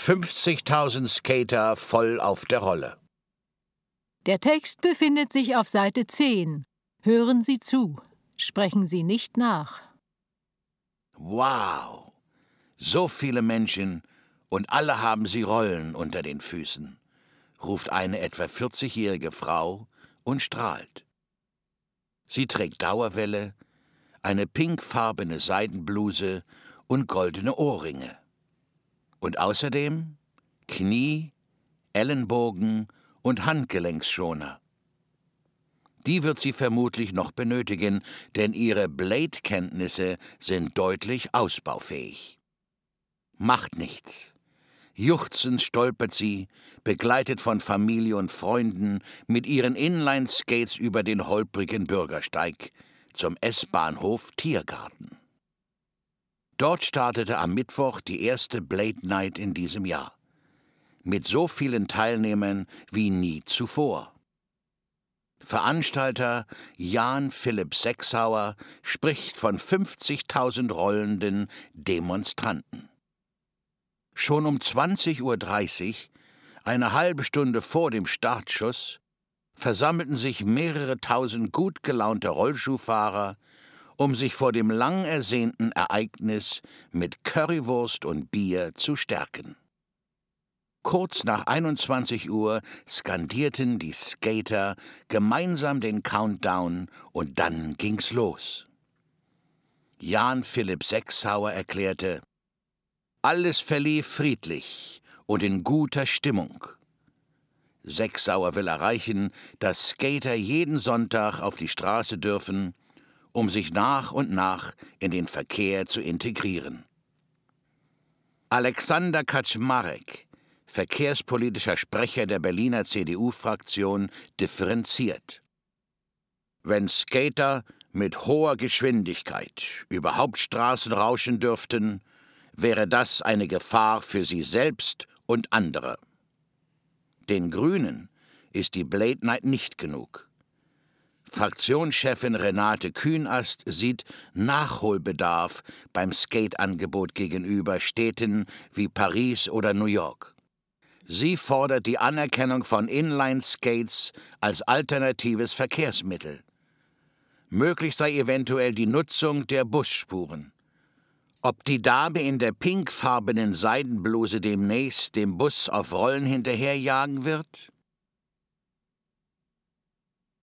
50.000 Skater voll auf der Rolle. Der Text befindet sich auf Seite 10. Hören Sie zu. Sprechen Sie nicht nach. Wow! So viele Menschen und alle haben sie Rollen unter den Füßen, ruft eine etwa 40-jährige Frau und strahlt. Sie trägt Dauerwelle, eine pinkfarbene Seidenbluse und goldene Ohrringe. Und außerdem Knie, Ellenbogen und Handgelenksschoner. Die wird sie vermutlich noch benötigen, denn ihre Blade-Kenntnisse sind deutlich ausbaufähig. Macht nichts. Juchzend stolpert sie, begleitet von Familie und Freunden, mit ihren Inline-Skates über den holprigen Bürgersteig zum S-Bahnhof Tiergarten. Dort startete am Mittwoch die erste Blade Night in diesem Jahr. Mit so vielen Teilnehmern wie nie zuvor. Veranstalter Jan Philipp Sechshauer spricht von 50.000 rollenden Demonstranten. Schon um 20:30 Uhr, eine halbe Stunde vor dem Startschuss, versammelten sich mehrere tausend gut gelaunte Rollschuhfahrer, um sich vor dem lang ersehnten Ereignis mit Currywurst und Bier zu stärken. Kurz nach 21 Uhr skandierten die Skater gemeinsam den Countdown und dann ging's los. Jan Philipp Sechshauer erklärte: Alles verlief friedlich und in guter Stimmung. Sechshauer will erreichen, dass Skater jeden Sonntag auf die Straße dürfen, um sich nach und nach in den Verkehr zu integrieren. Alexander Kaczmarek, verkehrspolitischer Sprecher der Berliner CDU-Fraktion, differenziert. Wenn Skater mit hoher Geschwindigkeit über Hauptstraßen rauschen dürften, wäre das eine Gefahr für sie selbst und andere. Den Grünen ist die Blade Night nicht genug. Fraktionschefin Renate Künast sieht Nachholbedarf beim Skateangebot gegenüber Städten wie Paris oder New York. Sie fordert die Anerkennung von Inline-Skates als alternatives Verkehrsmittel. Möglich sei eventuell die Nutzung der Busspuren. Ob die Dame in der pinkfarbenen Seidenbluse demnächst dem Bus auf Rollen hinterherjagen wird?